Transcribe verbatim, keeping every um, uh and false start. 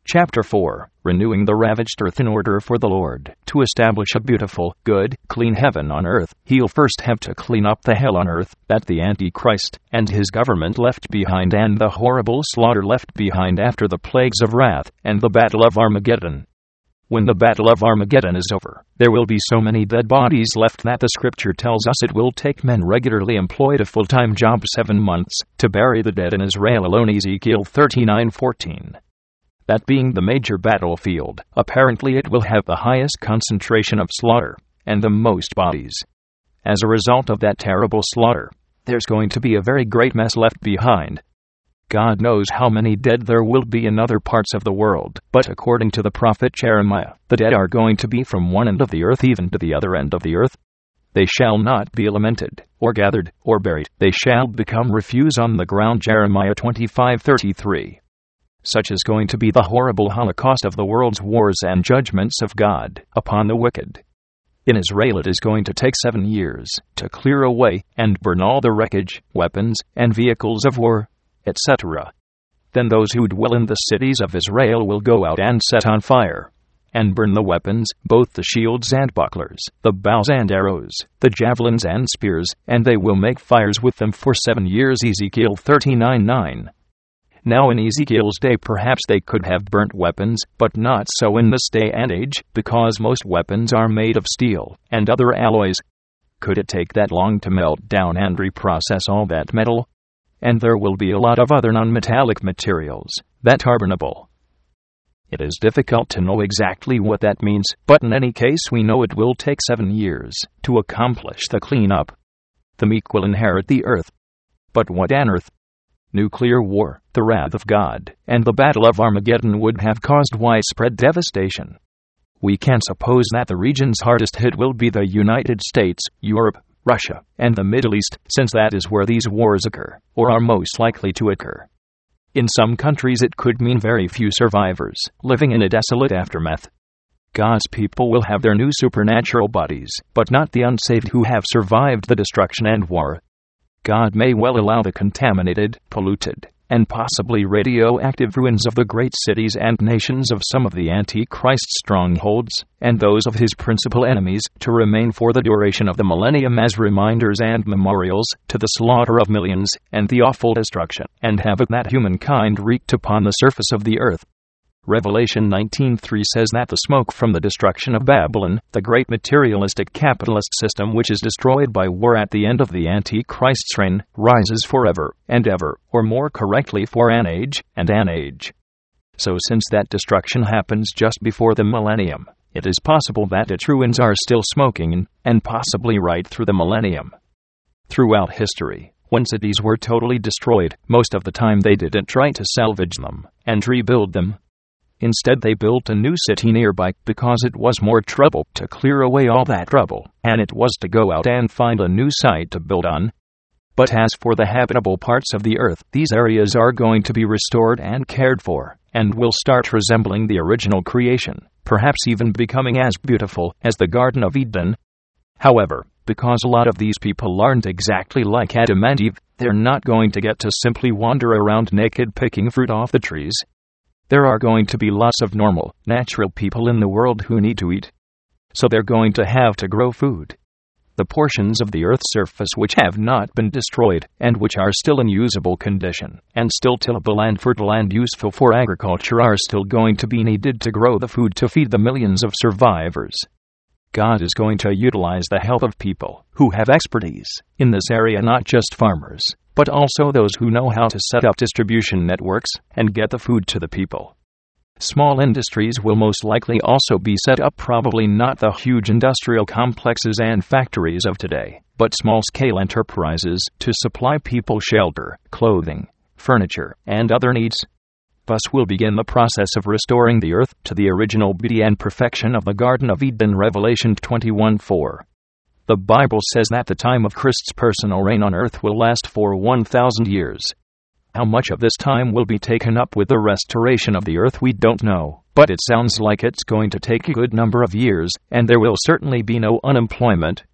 Chapter four. Renewing the ravaged earth. In order for the Lord to establish a beautiful, good, clean heaven on earth, He'll first have to clean up the hell on earth that the Antichrist and his government left behind, and the horrible slaughter left behind after the plagues of wrath and the battle of Armageddon. When the battle of Armageddon is over, there will be so many dead bodies left that the scripture tells us it will take men regularly employed a full-time job seven months to bury the dead in Israel alone. Ezekiel thirty-nine fourteen. That being the major battlefield, apparently it will have the highest concentration of slaughter and the most bodies. As a result of that terrible slaughter, there's going to be a very great mess left behind. God knows how many dead there will be in other parts of the world, but according to the prophet Jeremiah, the dead are going to be from one end of the earth even to the other end of the earth. They shall not be lamented, or gathered, or buried. They shall become refuse on the ground. Jeremiah twenty-five thirty-three. Such is going to be the horrible holocaust of the world's wars and judgments of God upon the wicked. In Israel it is going to take seven years to clear away and burn all the wreckage, weapons, and vehicles of war, et cetera. Then those who dwell in the cities of Israel will go out and set on fire and burn the weapons, both the shields and bucklers, the bows and arrows, the javelins and spears, and they will make fires with them for seven years. Ezekiel thirty-nine nine. Now in Ezekiel's day perhaps they could have burnt weapons, but not so in this day and age, because most weapons are made of steel and other alloys. Could it take that long to melt down and reprocess all that metal? And there will be a lot of other non-metallic materials that are burnable. It is difficult to know exactly what that means, but in any case we know it will take seven years to accomplish the cleanup. The meek will inherit the earth. But what an earth! Nuclear war, the wrath of God, and the battle of Armageddon would have caused widespread devastation. We can suppose that the regions hardest hit will be the United States, Europe, Russia, and the Middle East, since that is where these wars occur, or are most likely to occur. In some countries it could mean very few survivors, living in a desolate aftermath. God's people will have their new supernatural bodies, but not the unsaved who have survived the destruction and war. God may well allow the contaminated, polluted, and possibly radioactive ruins of the great cities and nations of some of the Antichrist's strongholds, and those of his principal enemies, to remain for the duration of the millennium as reminders and memorials to the slaughter of millions, and the awful destruction and havoc that humankind wreaked upon the surface of the earth. Revelation nineteen three says that the smoke from the destruction of Babylon, the great materialistic capitalist system which is destroyed by war at the end of the Antichrist's reign, rises forever and ever, or more correctly for an age and an age. So since that destruction happens just before the millennium, it is possible that its ruins are still smoking, and possibly right through the millennium. Throughout history, when cities were totally destroyed, most of the time they didn't try to salvage them and rebuild them. Instead they built a new city nearby because it was more trouble to clear away all that rubble, and it was to go out and find a new site to build on. But as for the habitable parts of the earth, these areas are going to be restored and cared for, and will start resembling the original creation, perhaps even becoming as beautiful as the Garden of Eden. However, because a lot of these people aren't exactly like Adam and Eve, they're not going to get to simply wander around naked picking fruit off the trees. There are going to be lots of normal, natural people in the world who need to eat. So they're going to have to grow food. The portions of the Earth's surface which have not been destroyed, and which are still in usable condition, and still tillable and fertile and useful for agriculture, are still going to be needed to grow the food to feed the millions of survivors. God is going to utilize the help of people who have expertise in this area, not just farmers, but also those who know how to set up distribution networks and get the food to the people. Small industries will most likely also be set up, probably not the huge industrial complexes and factories of today, but small-scale enterprises to supply people shelter, clothing, furniture, and other needs. Thus will begin the process of restoring the earth to the original beauty and perfection of the Garden of Eden. Revelation twenty-one four. The Bible says that the time of Christ's personal reign on earth will last for one thousand years. How much of this time will be taken up with the restoration of the earth we don't know, but it sounds like it's going to take a good number of years, and there will certainly be no unemployment